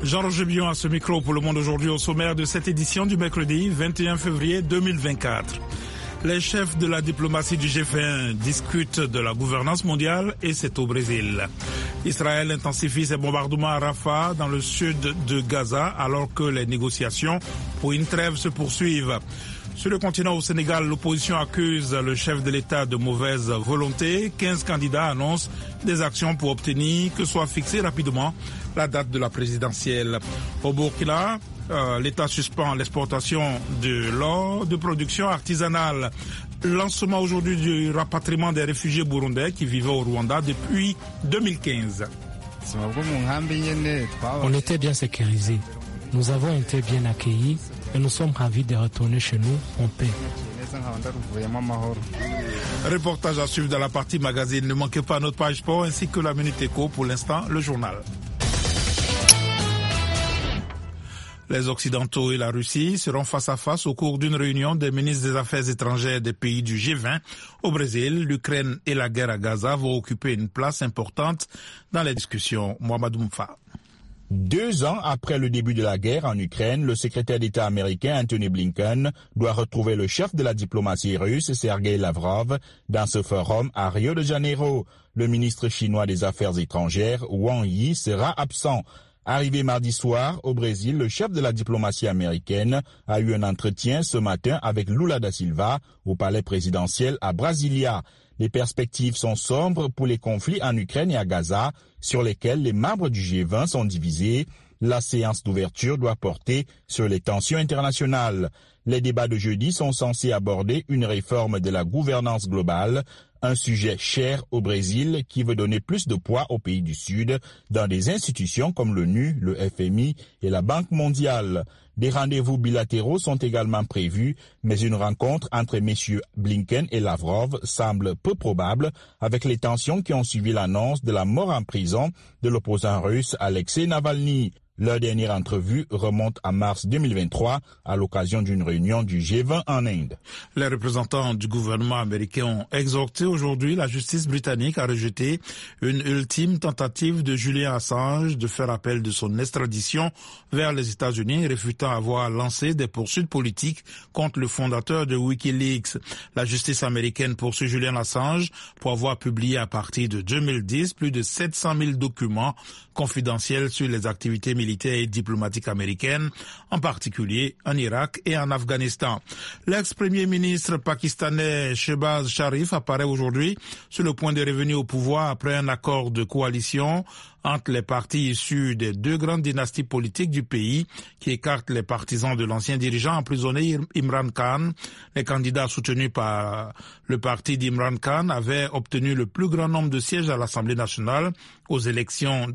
Jean-Roger Bion à ce micro pour Le Monde aujourd'hui au sommaire de cette édition du mercredi 21 février 2024. Les chefs de la diplomatie du G20 discutent de la gouvernance mondiale et c'est au Brésil. Israël intensifie ses bombardements à Rafah dans le sud de Gaza alors que les négociations pour une trêve se poursuivent. Sur le continent au Sénégal, l'opposition accuse le chef de l'État de mauvaise volonté. 15 candidats annoncent des actions pour obtenir que soit fixée rapidement la date de la présidentielle. Au Burkina, l'État suspend l'exportation de l'or de production artisanale. Lancement aujourd'hui du rapatriement des réfugiés burundais qui vivaient au Rwanda depuis 2015. On était bien sécurisés. Nous avons été bien accueillis et nous sommes ravis de retourner chez nous en paix. Reportage à suivre dans la partie magazine. Ne manquez pas notre page sport ainsi que la Minute Éco. Pour l'instant, le journal. Les Occidentaux et la Russie seront face à face au cours d'une réunion des ministres des Affaires étrangères des pays du G20 au Brésil. L'Ukraine et la guerre à Gaza vont occuper une place importante dans les discussions. Mohamed Mouffa. 2 ans après le début de la guerre en Ukraine, le secrétaire d'État américain Antony Blinken doit retrouver le chef de la diplomatie russe, Sergei Lavrov, dans ce forum à Rio de Janeiro. Le ministre chinois des Affaires étrangères, Wang Yi, sera absent. Arrivé mardi soir au Brésil, le chef de la diplomatie américaine a eu un entretien ce matin avec Lula da Silva au palais présidentiel à Brasilia. Les perspectives sont sombres pour les conflits en Ukraine et à Gaza, sur lesquels les membres du G20 sont divisés. La séance d'ouverture doit porter sur les tensions internationales. Les débats de jeudi sont censés aborder une réforme de la gouvernance globale, un sujet cher au Brésil qui veut donner plus de poids aux pays du Sud dans des institutions comme l'ONU, le FMI et la Banque mondiale. Des rendez-vous bilatéraux sont également prévus, mais une rencontre entre messieurs Blinken et Lavrov semble peu probable avec les tensions qui ont suivi l'annonce de la mort en prison de l'opposant russe Alexei Navalny. Leur dernière entrevue remonte à mars 2023 à l'occasion d'une réunion du G20 en Inde. Les représentants du gouvernement américain ont exhorté aujourd'hui la justice britannique à rejeter une ultime tentative de Julian Assange de faire appel de son extradition vers les États-Unis, réfutant avoir lancé des poursuites politiques contre le fondateur de Wikileaks. La justice américaine poursuit Julian Assange pour avoir publié à partir de 2010 plus de 700 000 documents confidentiels sur les activités militaires et diplomatiques américaines, en particulier en Irak et en Afghanistan. L'ex-premier ministre pakistanais Shehbaz Sharif apparaît aujourd'hui sur le point de revenir au pouvoir après un accord de coalition entre les partis issus des 2 grandes dynasties politiques du pays qui écartent les partisans de l'ancien dirigeant emprisonné Imran Khan. Les candidats soutenus par le parti d'Imran Khan avaient obtenu le plus grand nombre de sièges à l'Assemblée nationale aux élections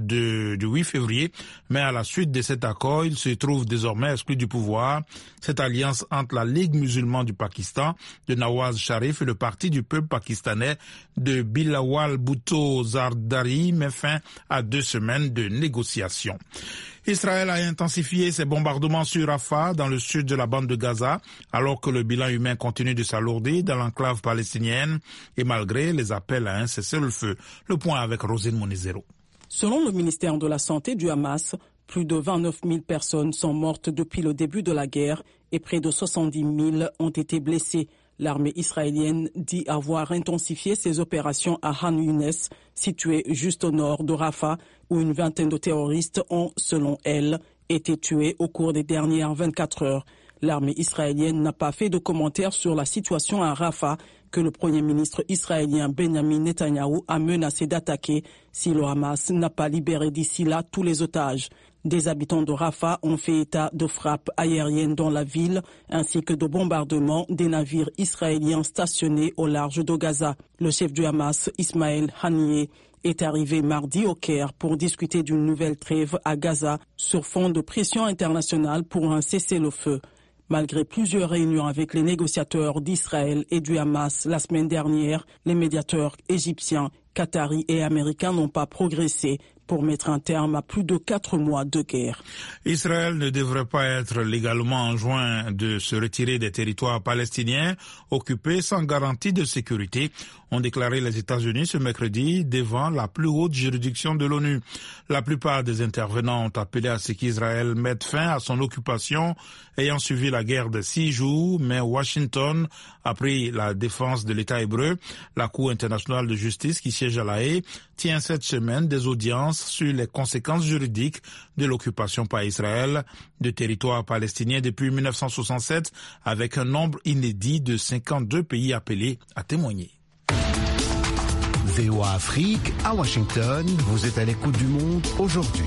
du 8 février, mais à la suite de cet accord, ils se trouvent désormais exclus du pouvoir. Cette alliance entre la Ligue musulmane du Pakistan de Nawaz Sharif et le Parti du peuple pakistanais de Bilawal Bhutto Zardari met fin à 2 semaines de négociations. Israël a intensifié ses bombardements sur Rafah, dans le sud de la bande de Gaza, alors que le bilan humain continue de s'alourdir dans l'enclave palestinienne et malgré les appels à un cessez-le-feu. Le point avec Rosine Monizero. Selon le ministère de la Santé du Hamas, plus de 29 000 personnes sont mortes depuis le début de la guerre et près de 70 000 ont été blessées. L'armée israélienne dit avoir intensifié ses opérations à Han Younes, situé juste au nord de Rafah, où une vingtaine de terroristes ont, selon elle, été tués au cours des dernières 24 heures. L'armée israélienne n'a pas fait de commentaires sur la situation à Rafah, que le Premier ministre israélien Benjamin Netanyahou a menacé d'attaquer si le Hamas n'a pas libéré d'ici là tous les otages. Des habitants de Rafah ont fait état de frappes aériennes dans la ville, ainsi que de bombardements des navires israéliens stationnés au large de Gaza. Le chef du Hamas, Ismaël Haniyeh, est arrivé mardi au Caire pour discuter d'une nouvelle trêve à Gaza sur fond de pression internationale pour un cessez-le-feu. Malgré plusieurs réunions avec les négociateurs d'Israël et du Hamas la semaine dernière, les médiateurs égyptiens, qataris et américains n'ont pas progressé pour mettre un terme à plus de 4 mois de guerre. Israël ne devrait pas être légalement enjoint de se retirer des territoires palestiniens occupés sans garantie de sécurité, ont déclaré les États-Unis ce mercredi devant la plus haute juridiction de l'ONU. La plupart des intervenants ont appelé à ce qu'Israël mette fin à son occupation ayant suivi la guerre de 6 jours, mais Washington a pris la défense de l'État hébreu. La Cour internationale de justice qui siège à La Haye tient cette semaine des audiences sur les conséquences juridiques de l'occupation par Israël de territoires palestiniens depuis 1967, avec un nombre inédit de 52 pays appelés à témoigner. VOA Afrique, à Washington, vous êtes à l'écoute du monde aujourd'hui.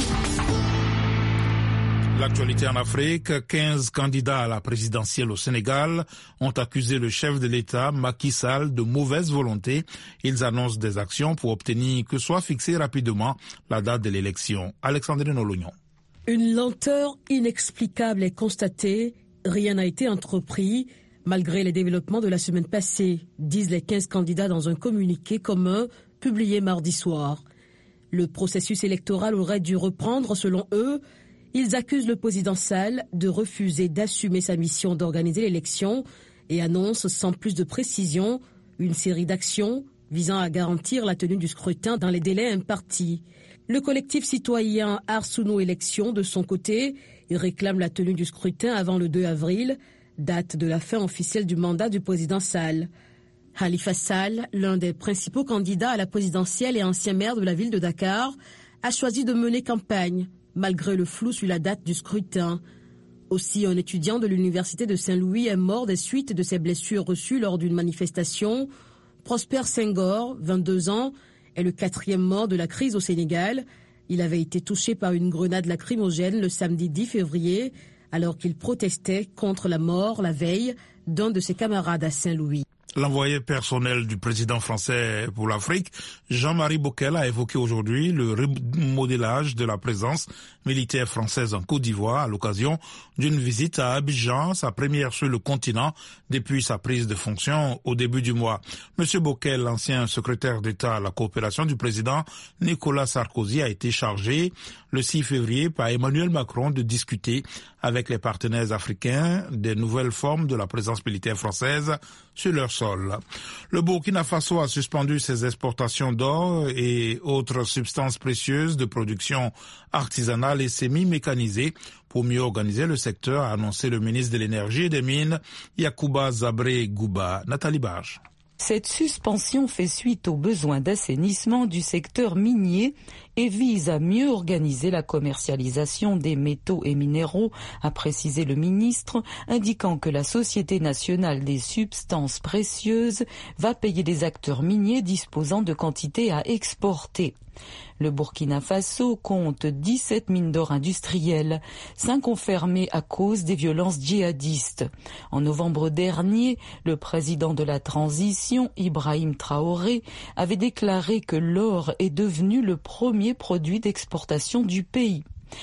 L'actualité en Afrique, 15 candidats à la présidentielle au Sénégal ont accusé le chef de l'État, Macky Sall, de mauvaise volonté. Ils annoncent des actions pour obtenir que soit fixée rapidement la date de l'élection. Alexandrine Olognon. Une lenteur inexplicable est constatée. Rien n'a été entrepris. Malgré les développements de la semaine passée, disent les 15 candidats dans un communiqué commun publié mardi soir. Le processus électoral aurait dû reprendre selon eux. Ils accusent le président Sall de refuser d'assumer sa mission d'organiser l'élection et annoncent sans plus de précision une série d'actions visant à garantir la tenue du scrutin dans les délais impartis. Le collectif citoyen Arsounou Élections, de son côté, réclame la tenue du scrutin avant le 2 avril, date de la fin officielle du mandat du président Sall. Khalifa Sall, l'un des principaux candidats à la présidentielle et ancien maire de la ville de Dakar, a choisi de mener campagne, malgré le flou sur la date du scrutin. Aussi, un étudiant de l'université de Saint-Louis est mort des suites de ses blessures reçues lors d'une manifestation. Prosper Senghor, 22 ans, est le 4e mort de la crise au Sénégal. Il avait été touché par une grenade lacrymogène le samedi 10 février, alors qu'il protestait contre la mort la veille d'un de ses camarades à Saint-Louis. L'envoyé personnel du président français pour l'Afrique, Jean-Marie Bockel, a évoqué aujourd'hui le remodélage de la présence militaire française en Côte d'Ivoire à l'occasion d'une visite à Abidjan, sa première sur le continent depuis sa prise de fonction au début du mois. Monsieur Bockel, l'ancien secrétaire d'État à la coopération du président Nicolas Sarkozy, a été chargé le 6 février par Emmanuel Macron de discuter avec les partenaires africains des nouvelles formes de la présence militaire française sur leur sol. Le Burkina Faso a suspendu ses exportations d'or et autres substances précieuses de production artisanale et semi-mécanisée pour mieux organiser le secteur, a annoncé le ministre de l'Énergie et des Mines, Yacouba Zabré Gouba. Nathalie Barge. Cette suspension fait suite aux besoins d'assainissement du secteur minier et vise à mieux organiser la commercialisation des métaux et minéraux, a précisé le ministre, indiquant que la Société nationale des substances précieuses va payer des acteurs miniers disposant de quantités à exporter. Le Burkina Faso compte 17 mines d'or industrielles, 5 ont fermé à cause des violences djihadistes. En novembre dernier, le président de la transition, Ibrahim Traoré, avait déclaré que l'or est devenu le premier produit d'exportation du pays.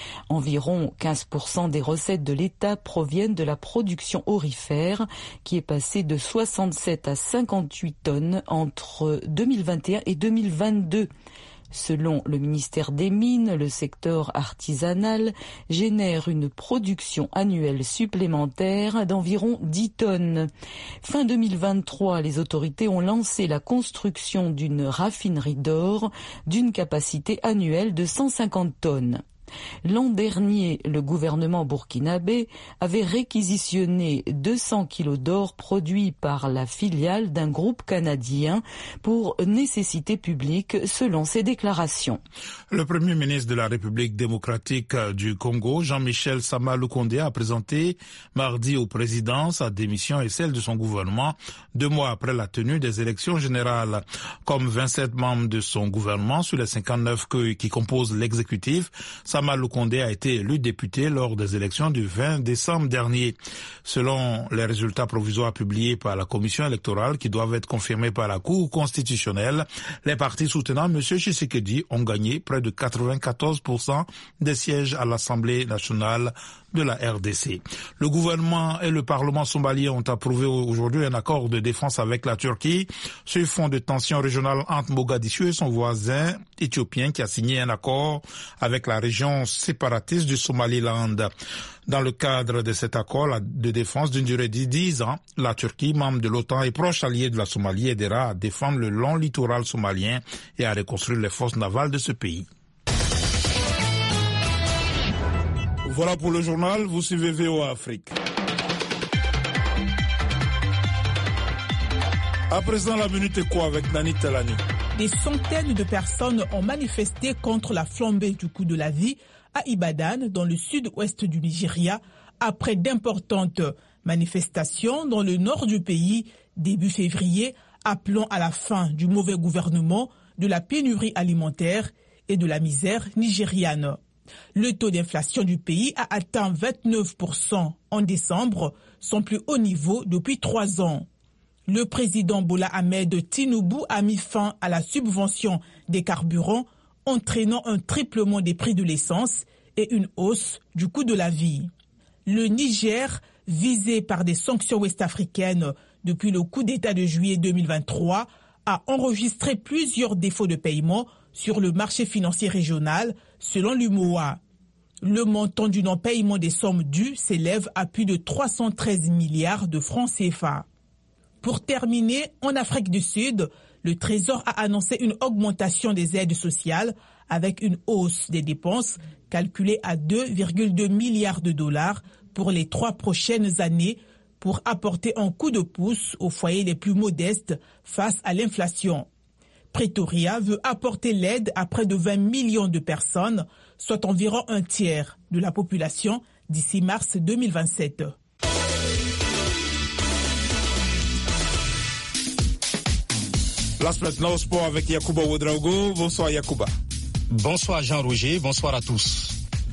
Environ 15% des recettes de l'État proviennent de la production aurifère, qui est passée de 67 à 58 tonnes entre 2021 et 2022. Selon le ministère des Mines, le secteur artisanal génère une production annuelle supplémentaire d'environ 10 tonnes. Fin 2023, les autorités ont lancé la construction d'une raffinerie d'or d'une capacité annuelle de 150 tonnes. L'an dernier, le gouvernement burkinabé avait réquisitionné 200 kilos d'or produits par la filiale d'un groupe canadien pour nécessité publique, selon ses déclarations. Le Premier ministre de la République démocratique du Congo, Jean-Michel Sama Lukonde, a présenté mardi au président sa démission et celle de son gouvernement 2 mois après la tenue des élections générales. Comme 27 membres de son gouvernement sur les 59 qui composent l'exécutif, Sama Amadou Condé a été élu député lors des élections du 20 décembre dernier. Selon les résultats provisoires publiés par la commission électorale qui doivent être confirmés par la Cour constitutionnelle, les partis soutenant M. Tshisekedi ont gagné près de 94% des sièges à l'Assemblée nationale de la RDC. Le gouvernement et le Parlement somalien ont approuvé aujourd'hui un accord de défense avec la Turquie sur fond de tensions régionales entre Mogadiscio et son voisin éthiopien qui a signé un accord avec la région séparatiste du Somaliland. Dans le cadre de cet accord de défense d'une durée de 10 ans, la Turquie, membre de l'OTAN et proche alliée de la Somalie, aidera à défendre le long littoral somalien et à reconstruire les forces navales de ce pays. Voilà pour le journal, vous suivez VOA Afrique. À présent, la minute est quoi avec Nani Telani? Des centaines de personnes ont manifesté contre la flambée du coût de la vie à Ibadan, dans le sud-ouest du Nigeria, après d'importantes manifestations dans le nord du pays début février, appelant à la fin du mauvais gouvernement, de la pénurie alimentaire et de la misère nigériane. Le taux d'inflation du pays a atteint 29% en décembre, son plus haut niveau depuis 3 ans. Le président Bola Ahmed Tinubu a mis fin à la subvention des carburants, entraînant un triplement des prix de l'essence et une hausse du coût de la vie. Le Niger, visé par des sanctions ouest-africaines depuis le coup d'État de juillet 2023, a enregistré plusieurs défauts de paiement sur le marché financier régional, selon l'UMOA. Le montant du non-paiement des sommes dues s'élève à plus de 313 milliards de francs CFA. Pour terminer, en Afrique du Sud, le Trésor a annoncé une augmentation des aides sociales avec une hausse des dépenses calculée à 2,2 milliards de dollars pour les 3 prochaines années pour apporter un coup de pouce aux foyers les plus modestes face à l'inflation. Pretoria veut apporter l'aide à près de 20 millions de personnes, soit environ un tiers de la population d'ici mars 2027. Place maintenant au sport avec Yacouba Ouedraogo. Bonsoir Yacouba. Bonsoir Jean-Roger, bonsoir à tous.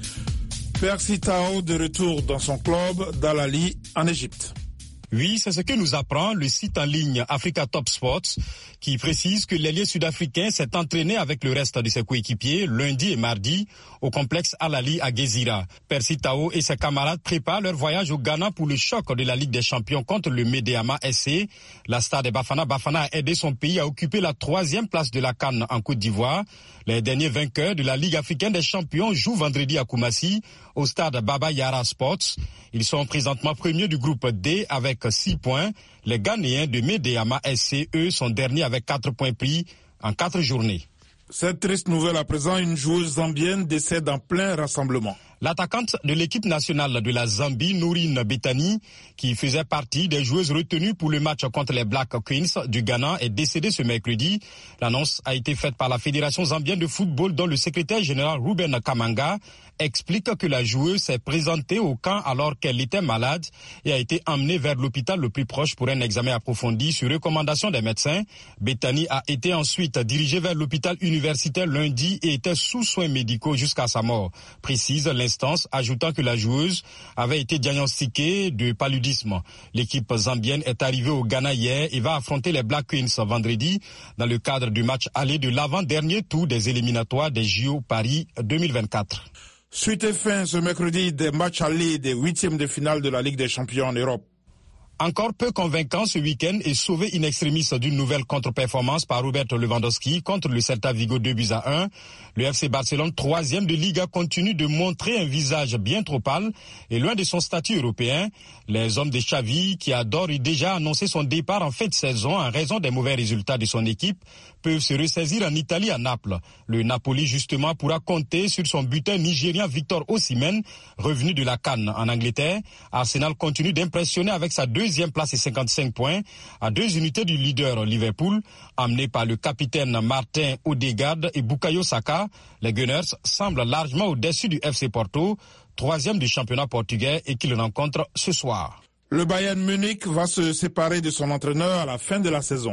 Percy Tau de retour dans son club d'Al-Ahly en Égypte. Oui, c'est ce que nous apprend le site en ligne Africa Top Sports, qui précise que l'ailier sud-africain s'est entraîné avec le reste de ses coéquipiers lundi et mardi au complexe Al-Ahly à Gezira. Percy Tau et ses camarades préparent leur voyage au Ghana pour le choc de la Ligue des Champions contre le Medeama SC. La star de Bafana a aidé son pays à occuper la 3e place de la CAN en Côte d'Ivoire. Les derniers vainqueurs de la Ligue africaine des champions jouent vendredi à Koumassi, au stade Baba Yara Sports. Ils sont présentement premiers du groupe D avec 6 points. Les Ghanéens de Medeama SC, eux, sont derniers avec 4 points pris en 4 journées. Cette triste nouvelle à présent, une joueuse zambienne décède en plein rassemblement. L'attaquante de l'équipe nationale de la Zambie, Nourine Betani, qui faisait partie des joueuses retenues pour le match contre les Black Queens du Ghana, est décédée ce mercredi. L'annonce a été faite par la Fédération zambienne de football, dont le secrétaire général Ruben Kamanga explique que la joueuse s'est présentée au camp alors qu'elle était malade et a été emmenée vers l'hôpital le plus proche pour un examen approfondi sur recommandation des médecins. Betani a été ensuite dirigée vers l'hôpital universitaire lundi et était sous soins médicaux jusqu'à sa mort, précise l'instance, ajoutant que la joueuse avait été diagnostiquée de paludisme. L'équipe zambienne est arrivée au Ghana hier et va affronter les Black Queens vendredi dans le cadre du match aller de l'avant-dernier tour des éliminatoires des JO Paris 2024. Suite et fin ce mercredi des matchs allés des 8e de finale de la Ligue des Champions en Europe. Encore peu convaincant ce week-end et sauvé in extremis d'une nouvelle contre-performance par Robert Lewandowski contre le Celta Vigo 2-1. Le FC Barcelone, 3e de Liga, continue de montrer un visage bien trop pâle et loin de son statut européen. Les hommes de Xavi, qui a d'ores et déjà annoncé son départ en fin de saison en raison des mauvais résultats de son équipe, peuvent se ressaisir en Italie à Naples. Le Napoli, justement, pourra compter sur son buteur nigérien Victor Osimhen, revenu de la CAN en Angleterre. Arsenal continue d'impressionner avec sa 2e place et 55 points, à 2 unités du leader Liverpool, amené par le capitaine Martin Odegaard et Bukayo Saka. Les Gunners semblent largement au-dessus du FC Porto, 3e du championnat portugais et qu'il rencontre ce soir. Le Bayern Munich va se séparer de son entraîneur à la fin de la saison.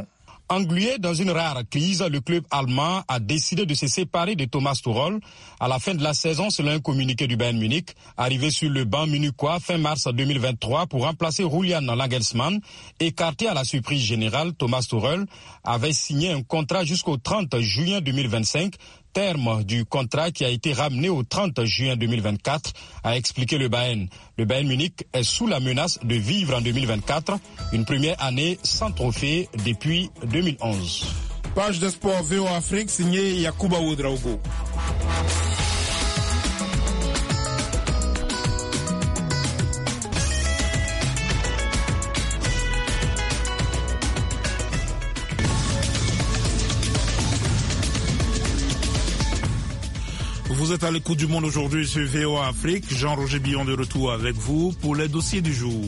Englué dans une rare crise, le club allemand a décidé de se séparer de Thomas Tuchel à la fin de la saison selon un communiqué du Bayern Munich. Arrivé sur le banc munichois fin mars 2023 pour remplacer Julian Nagelsmann, écarté à la surprise générale, Thomas Tuchel avait signé un contrat jusqu'au 30 juin 2025, terme du contrat qui a été ramené au 30 juin 2024, a expliqué le Bayern. Le Bayern Munich est sous la menace de vivre en 2024, une première année sans trophée depuis 2011. Page de sport VOA Afrique signée Yacouba Ouedraogo. Vous êtes à l'écoute du monde aujourd'hui sur VOA Afrique. Jean-Roger Billon de retour avec vous pour les dossiers du jour.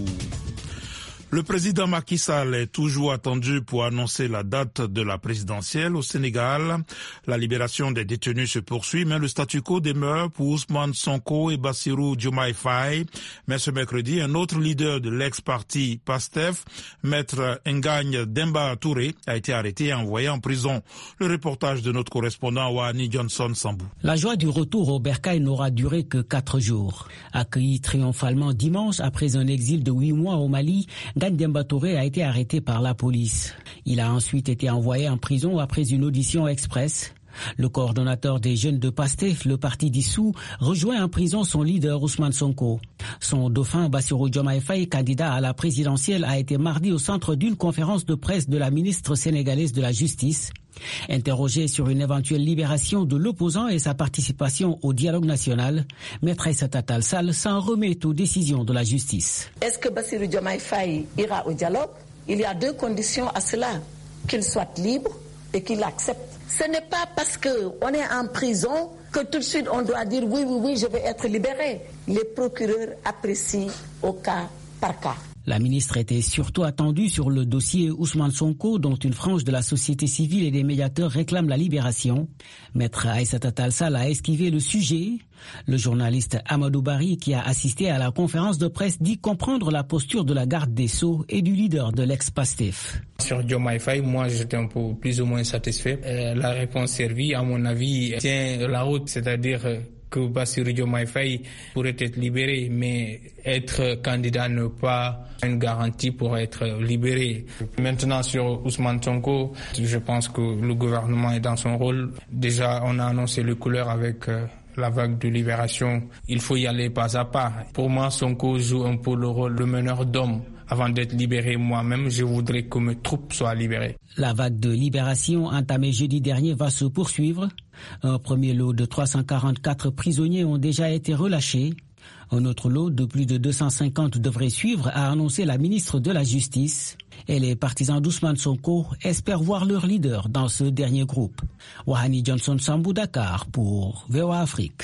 Le président Macky Sall est toujours attendu pour annoncer la date de la présidentielle au Sénégal. La libération des détenus se poursuit, mais le statu quo demeure pour Ousmane Sonko et Bassirou Diomaye Faye. Mais ce mercredi, un autre leader de l'ex-parti PASTEF, Maître Ngagne Demba Touré, a été arrêté et envoyé en prison. Le reportage de notre correspondant Wahani Johnson Sambou. La joie du retour au bercail n'aura duré que 4 jours. Accueilli triomphalement dimanche après un exil de 8 mois au Mali, Ngagne Demba Touré a été arrêté par la police. Il a ensuite été envoyé en prison après une audition express. Le coordonnateur des jeunes de PASTEF, le parti dissous, rejoint en prison son leader Ousmane Sonko. Son dauphin Bassirou Diomaye Faye, candidat à la présidentielle, a été mardi au centre d'une conférence de presse de la ministre sénégalaise de la Justice. Interrogé sur une éventuelle libération de l'opposant et sa participation au dialogue national, Maître Aïssata Tall Sall s'en remet aux décisions de la justice. Est-ce que Bassirou Diomaye Faye ira au dialogue? Il y a 2 conditions à cela. Qu'il soit libre et qu'il accepte. Ce n'est pas parce qu'on est en prison que tout de suite on doit dire oui, je vais être libéré. Les procureurs apprécient au cas par cas. La ministre était surtout attendue sur le dossier Ousmane Sonko, dont une frange de la société civile et des médiateurs réclament la libération. Maître Aïssata Tall Sall a esquivé le sujet. Le journaliste Amadou Barry, qui a assisté à la conférence de presse, dit comprendre la posture de la garde des Sceaux et du leader de l'ex-PASTEF. Sur Diomaye Faye, moi j'étais un peu plus ou moins satisfait. La réponse servie, à mon avis, tient la route, c'est-à-dire que Bassirou Diomaye Faye pourrait être libéré, mais être candidat n'est pas une garantie pour être libéré. Maintenant sur Ousmane Sonko, je pense que le gouvernement est dans son rôle. Déjà, on a annoncé les couleurs avec la vague de libération. Il faut y aller pas à pas. Pour moi, Sonko joue un peu le rôle de meneur d'hommes. Avant d'être libéré moi-même, je voudrais que mes troupes soient libérées. La vague de libération entamée jeudi dernier va se poursuivre. Un premier lot de 344 prisonniers ont déjà été relâchés. Un autre lot de plus de 250 devrait suivre, a annoncé la ministre de la Justice. Et les partisans d'Ousmane Sonko espèrent voir leur leader dans ce dernier groupe. Wahani Johnson Sambou, Dakar pour VOA Afrique.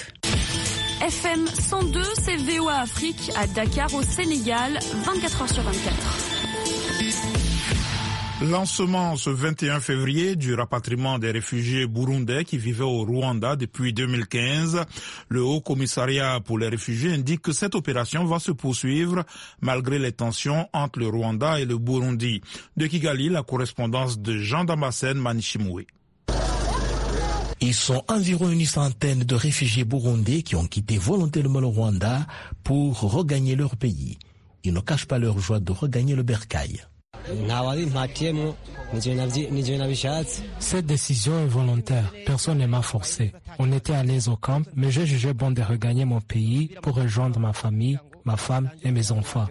FM 102, c'est VOA Afrique à Dakar au Sénégal, 24h sur 24. Lancement ce 21 février du rapatriement des réfugiés burundais qui vivaient au Rwanda depuis 2015. Le Haut Commissariat pour les réfugiés indique que cette opération va se poursuivre malgré les tensions entre le Rwanda et le Burundi. De Kigali, la correspondance de Jean Damascène Manishimoué. Ils sont environ une centaine de réfugiés burundais qui ont quitté volontairement le Rwanda pour regagner leur pays. Ils ne cachent pas leur joie de regagner le bercail. Cette décision est volontaire. Personne ne m'a forcé. On était à l'aise au camp, mais j'ai jugé bon de regagner mon pays pour rejoindre ma famille, ma femme et mes enfants.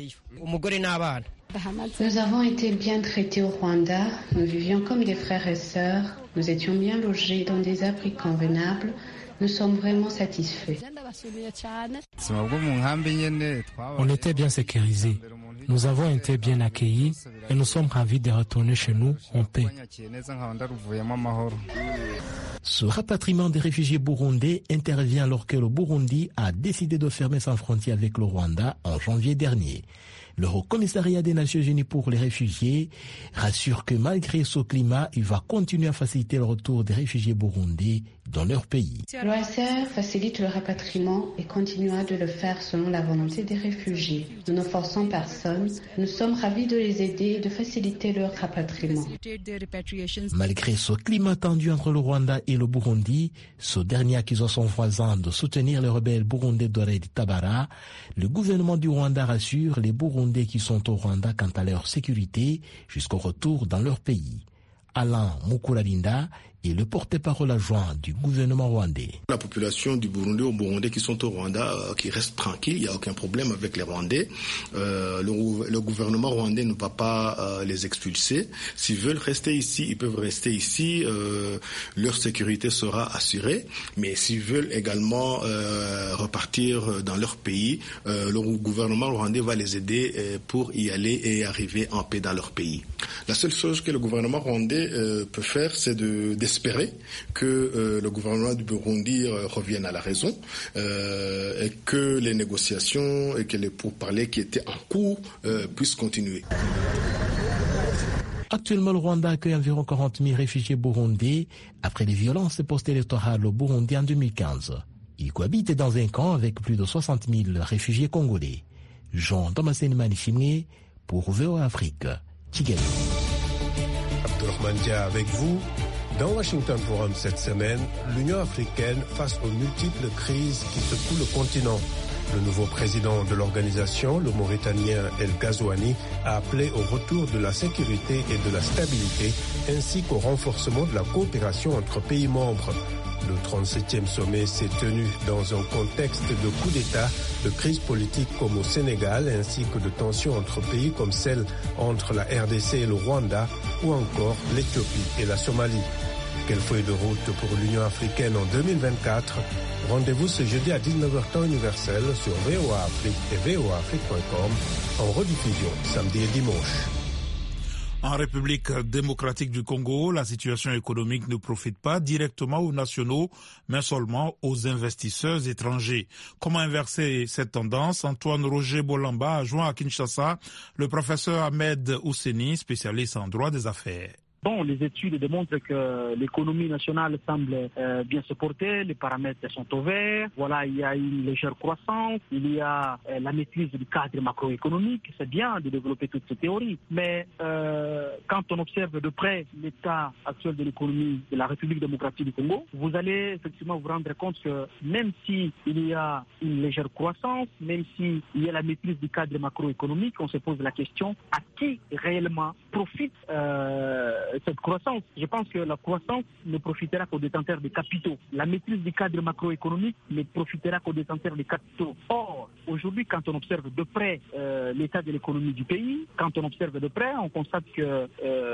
Nous avons été bien traités au Rwanda. Nous vivions comme des frères et sœurs. Nous étions bien logés dans des abris convenables. Nous sommes vraiment satisfaits. On était bien sécurisés. Nous avons été bien accueillis et nous sommes ravis de retourner chez nous en paix. Ce rapatriement des réfugiés burundais intervient alors que le Burundi a décidé de fermer sa frontière avec le Rwanda en janvier dernier. Le Haut-Commissariat des Nations Unies pour les réfugiés rassure que malgré ce climat, il va continuer à faciliter le retour des réfugiés burundais dans leur pays. L'OACR facilite le rapatriement et continuera de le faire selon la volonté des réfugiés. Nous ne forçons personne, nous sommes ravis de les aider et de faciliter leur rapatriement. Malgré ce climat tendu entre le Rwanda et le Burundi, ce dernier accusant son voisin de soutenir les rebelles burundais d'Oredi Tabara, le gouvernement du Rwanda rassure les Burundais qui sont au Rwanda quant à leur sécurité jusqu'au retour dans leur pays. Alain Mukuralinda est le porte-parole adjoint du gouvernement rwandais. La population du Burundi aux Burundais qui sont au Rwanda, qui restent tranquilles, il n'y a aucun problème avec les Rwandais. Le gouvernement rwandais ne va pas les expulser. S'ils veulent rester ici, ils peuvent rester ici. Leur sécurité sera assurée. Mais s'ils veulent également repartir dans leur pays, le gouvernement rwandais va les aider pour y aller et arriver en paix dans leur pays. La seule chose que le gouvernement rwandais peut faire, c'est d'espérer que le gouvernement du Burundi revienne à la raison et que les négociations et que les pourparlers qui étaient en cours puissent continuer. Actuellement, le Rwanda accueille environ 40 000 réfugiés burundais après les violences post-électorales au Burundi en 2015. Ils cohabitent dans un camp avec plus de 60 000 réfugiés congolais. Jean Damascene Manishimwe pour VOA Afrique. Kigali. Abdourahmane Dia avec vous. Dans Washington Forum cette semaine, l'Union africaine face aux multiples crises qui secouent le continent. Le nouveau président de l'organisation, le Mauritanien El Ghazouani, a appelé au retour de la sécurité et de la stabilité, ainsi qu'au renforcement de la coopération entre pays membres. Le 37e sommet s'est tenu dans un contexte de coup d'État, de crise politique comme au Sénégal, ainsi que de tensions entre pays comme celle entre la RDC et le Rwanda, ou encore l'Éthiopie et la Somalie. Quelle feuille de route pour l'Union africaine en 2024? Rendez-vous ce jeudi à 19h temps universel sur VOA Afrique et voaafrique.com, en rediffusion samedi et dimanche. En République démocratique du Congo, la situation économique ne profite pas directement aux nationaux, mais seulement aux investisseurs étrangers. Comment inverser cette tendance? Antoine Roger Bolamba a joint à Kinshasa le professeur Ahmed Ousseni, spécialiste en droit des affaires. Bon, les études démontrent que l'économie nationale semble bien se porter, les paramètres sont au vert, voilà, il y a une légère croissance, il y a la maîtrise du cadre macroéconomique, c'est bien de développer toutes ces théories, mais quand on observe de près l'état actuel de l'économie de la République démocratique du Congo, vous allez effectivement vous rendre compte que même s'il y a une légère croissance, même s'il y a la maîtrise du cadre macroéconomique, on se pose la question à qui réellement profite cette croissance. Je pense que la croissance ne profitera qu'aux détenteurs des capitaux. La maîtrise du cadre macroéconomique ne profitera qu'aux détenteurs des capitaux. Or, aujourd'hui, quand on observe de près l'état de l'économie du pays, quand on observe de près, on constate que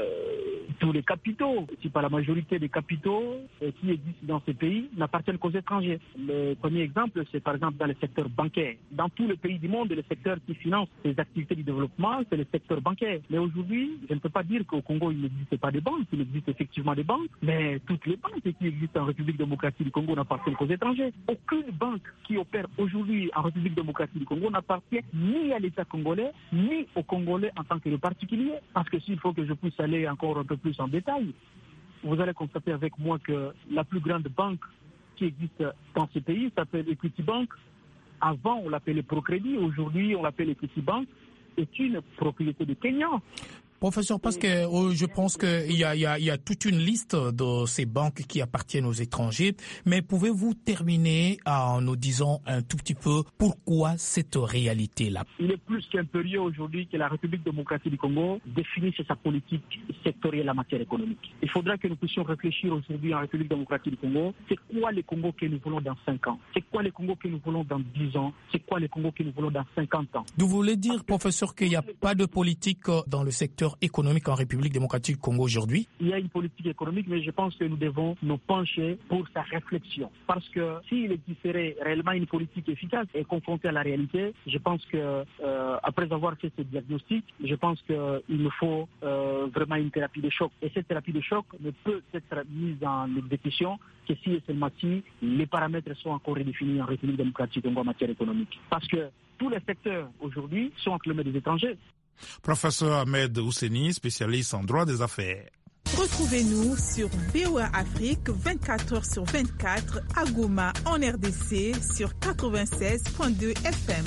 tous les capitaux, si pas la majorité des capitaux qui existent dans ces pays, n'appartiennent qu'aux étrangers. Le premier exemple, c'est par exemple dans le secteur bancaire. Dans tous les pays du monde, le secteur qui finance les activités du développement, c'est le secteur bancaire. Mais aujourd'hui, je ne peux pas dire qu'au Congo, il n'existe pas de banques, il existe effectivement des banques, mais toutes les banques qui existent en République démocratique du Congo n'appartiennent qu'aux étrangers. Aucune banque qui opère aujourd'hui en République démocratique du Congo n'appartient ni à l'État congolais, ni aux Congolais en tant que particuliers. Parce que s'il faut que je puisse aller encore un peu plus en détail, vous allez constater avec moi que la plus grande banque qui existe dans ce pays s'appelle Equity Bank. Avant, on l'appelait Procrédit, aujourd'hui, on l'appelle Equity Bank. C'est une propriété de Kenya. Professeur, parce que je pense qu'il y a toute une liste de ces banques qui appartiennent aux étrangers, mais pouvez-vous terminer en nous disant un tout petit peu pourquoi cette réalité-là? Il est plus qu'impérieux aujourd'hui que la République démocratique du Congo définisse sa politique sectorielle en matière économique. Il faudra que nous puissions réfléchir aujourd'hui en République démocratique du Congo, c'est quoi les Congos que nous voulons dans 5 ans? C'est quoi les Congos que nous voulons dans 10 ans? C'est quoi les Congos que nous voulons dans 50 ans? Vous voulez dire, professeur, qu'il n'y a pas de politique dans le secteur économique en République démocratique du Congo aujourd'hui? Il y a une politique économique, mais je pense que nous devons nous pencher pour sa réflexion. Parce que s'il existerait réellement une politique efficace et confrontée à la réalité, je pense que après avoir fait ce diagnostic, je pense qu'il nous faut vraiment une thérapie de choc. Et cette thérapie de choc ne peut être mise en exécution que si et seulement si les paramètres sont encore redéfinis en République démocratique du Congo en matière économique. Parce que tous les secteurs aujourd'hui sont entre les mains des étrangers. Professeur Ahmed Housseni, spécialiste en droit des affaires. Retrouvez-nous sur VOA Afrique 24h/24 à Goma en RDC sur 96.2 FM.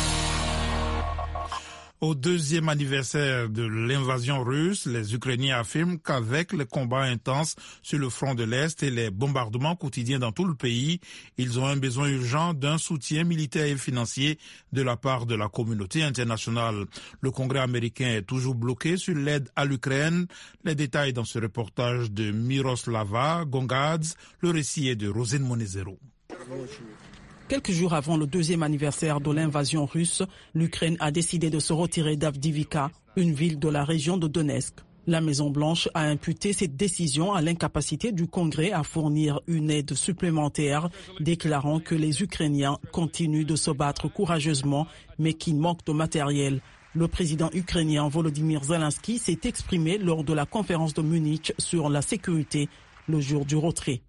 Au deuxième anniversaire de l'invasion russe, les Ukrainiens affirment qu'avec les combats intenses sur le front de l'Est et les bombardements quotidiens dans tout le pays, ils ont un besoin urgent d'un soutien militaire et financier de la part de la communauté internationale. Le Congrès américain est toujours bloqué sur l'aide à l'Ukraine. Les détails dans ce reportage de Miroslava Gongadze. Le récit est de Rosine Monezero. Quelques jours avant le deuxième anniversaire de l'invasion russe, l'Ukraine a décidé de se retirer d'Avdiivka, une ville de la région de Donetsk. La Maison-Blanche a imputé cette décision à l'incapacité du Congrès à fournir une aide supplémentaire, déclarant que les Ukrainiens continuent de se battre courageusement, mais qu'ils manquent de matériel. Le président ukrainien Volodymyr Zelensky s'est exprimé lors de la conférence de Munich sur la sécurité le jour du retrait.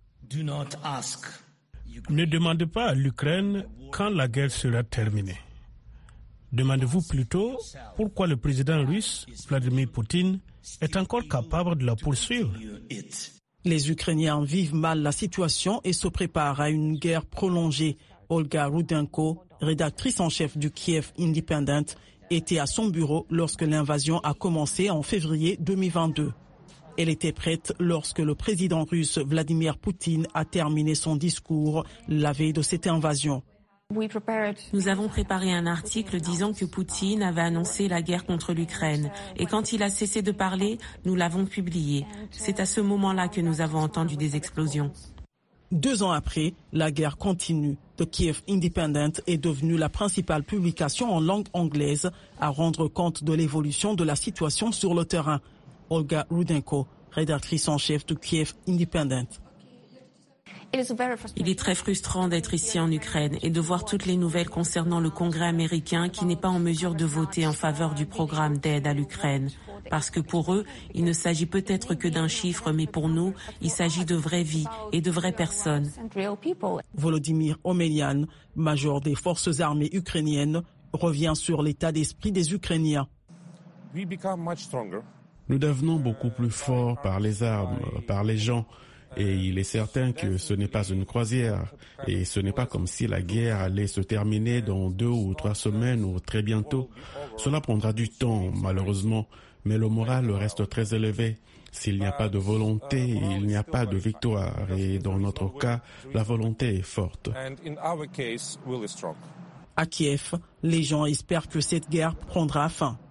Ne demandez pas à l'Ukraine quand la guerre sera terminée. Demandez-vous plutôt pourquoi le président russe, Vladimir Poutine, est encore capable de la poursuivre. Les Ukrainiens vivent mal la situation et se préparent à une guerre prolongée. Olga Rudenko, rédactrice en chef du Kiev Independent, était à son bureau lorsque l'invasion a commencé en février 2022. Elle était prête lorsque le président russe Vladimir Poutine a terminé son discours la veille de cette invasion. Nous avons préparé un article disant que Poutine avait annoncé la guerre contre l'Ukraine. Et quand il a cessé de parler, nous l'avons publié. C'est à ce moment-là que nous avons entendu des explosions. 2 ans après, la guerre continue. The Kiev Independent est devenue la principale publication en langue anglaise à rendre compte de l'évolution de la situation sur le terrain. Olga Rudenko, rédactrice en chef de Kiev Independent. Il est très frustrant d'être ici en Ukraine et de voir toutes les nouvelles concernant le Congrès américain qui n'est pas en mesure de voter en faveur du programme d'aide à l'Ukraine. Parce que pour eux, il ne s'agit peut-être que d'un chiffre, mais pour nous, il s'agit de vraies vies et de vraies personnes. Volodymyr Omelian, major des forces armées ukrainiennes, revient sur l'état d'esprit des Ukrainiens. Nous devenons beaucoup plus forts par les armes, par les gens. Et il est certain que ce n'est pas une croisière. Et ce n'est pas comme si la guerre allait se terminer dans 2 ou 3 semaines ou très bientôt. Cela prendra du temps, malheureusement. Mais le moral reste très élevé. S'il n'y a pas de volonté, il n'y a pas de victoire. Et dans notre cas, la volonté est forte. À Kiev, les gens espèrent que cette guerre prendra fin.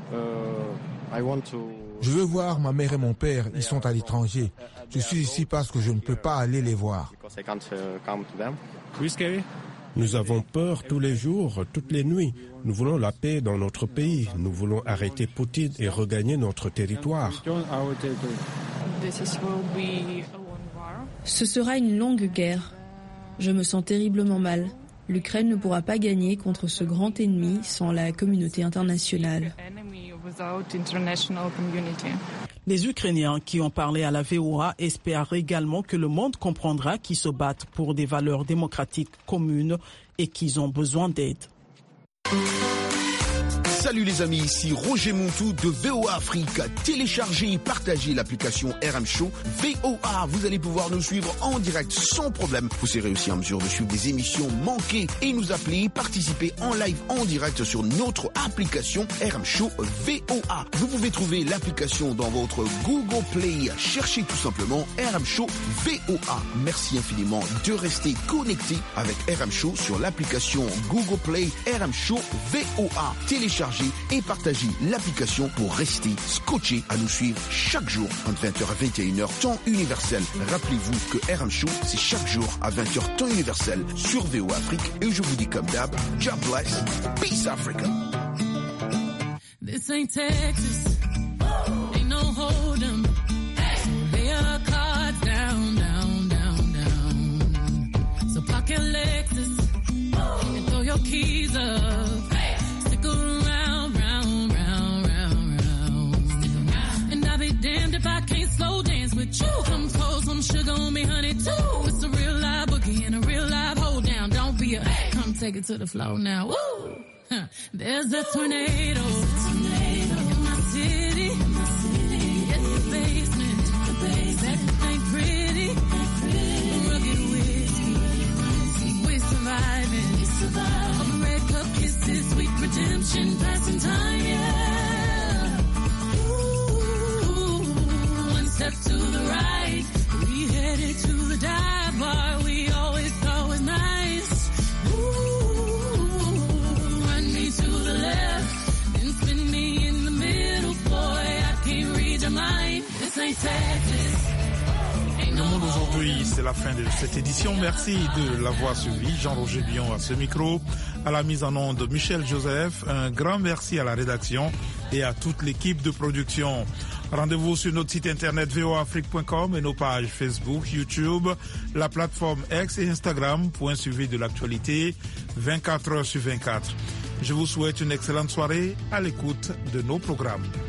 Je veux voir ma mère et mon père, ils sont à l'étranger. Je suis ici parce que je ne peux pas aller les voir. Nous avons peur tous les jours, toutes les nuits. Nous voulons la paix dans notre pays. Nous voulons arrêter Poutine et regagner notre territoire. Ce sera une longue guerre. Je me sens terriblement mal. L'Ukraine ne pourra pas gagner contre ce grand ennemi sans la communauté internationale. Les Ukrainiens qui ont parlé à la VOA espèrent également que le monde comprendra qu'ils se battent pour des valeurs démocratiques communes et qu'ils ont besoin d'aide. Salut les amis, ici Roger Montou de VOA Afrique. Téléchargez et partagez l'application RM Show VOA. Vous allez pouvoir nous suivre en direct sans problème. Vous serez aussi en mesure de suivre des émissions manquées et nous appeler, participer en live en direct sur notre application RM Show VOA. Vous pouvez trouver l'application dans votre Google Play. Cherchez tout simplement RM Show VOA. Merci infiniment de rester connecté avec RM Show sur l'application Google Play RM Show VOA. Téléchargez et partagez l'application pour rester scotché à nous suivre chaque jour entre 20h à 21h temps universel. Rappelez-vous que RM Show, c'est chaque jour à 20h temps universel sur VOA Afrique. Et je vous dis comme d'hab, God bless, peace Africa. This ain't Texas, ain't no hold 'em. Lay our cards down, down, down, down. So park your Lexus and throw your keys up. Stick around, round, round, round, round. And I'll be damned if I can't slow dance with you. Come pour some sugar on me, honey, too. It's a real live boogie and a real live hold down. Don't be a come take it to the floor now. Woo! There's a tornado in my city. It's the basement. That ain't pretty. Rugged whiskey. We're surviving. All red cup kisses, sweet redemption, passing time, yeah. Ooh, one step to the right. We headed to the dive bar we always thought was nice. Run me to the left, then spin me in the middle, boy, I can't read your mind. This ain't Texas. Le Monde aujourd'hui, c'est la fin de cette édition. Merci de l'avoir suivi. Jean-Roger Bion à ce micro, à la mise en onde Michel Joseph. Un grand merci à la rédaction et à toute l'équipe de production. Rendez-vous sur notre site internet voafrique.com et nos pages Facebook, YouTube, la plateforme X et Instagram pour un suivi de l'actualité 24 heures sur 24. Je vous souhaite une excellente soirée à l'écoute de nos programmes.